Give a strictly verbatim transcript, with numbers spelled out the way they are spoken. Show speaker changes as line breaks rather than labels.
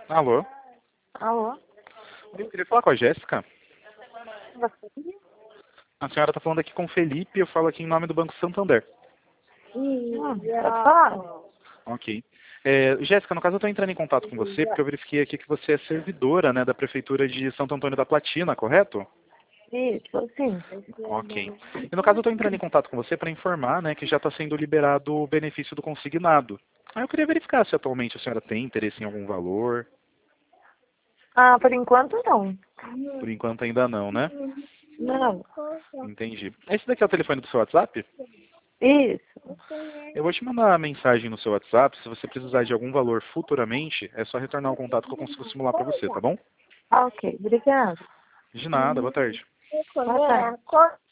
Alô?
Alô?
Eu queria falar com a Jéssica.
Você?
A senhora está falando aqui com o Felipe, eu falo aqui em nome do Banco Santander.
Hum, pode falar?
Ok. É, Jéssica, no caso eu estou entrando em contato com você porque eu verifiquei aqui que você é servidora, né, da Prefeitura de Santo Antônio da Platina, correto?
Isso, sim.
Ok. E no caso eu estou entrando em contato com você para informar, né, que já está sendo liberado o benefício do consignado. Aí eu queria verificar se atualmente a senhora tem interesse em algum valor.
Ah, por enquanto não.
Por enquanto ainda não, né?
Não.
Entendi. Esse daqui é o telefone do seu WhatsApp?
Isso.
Eu vou te mandar uma mensagem no seu WhatsApp. Se você precisar de algum valor futuramente, é só retornar o contato que eu consigo simular para você, tá bom?
Ah, ok. Obrigada.
De nada, boa tarde.
Boa tarde.